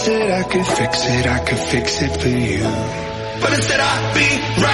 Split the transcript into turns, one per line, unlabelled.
said I could fix it for you. But instead I be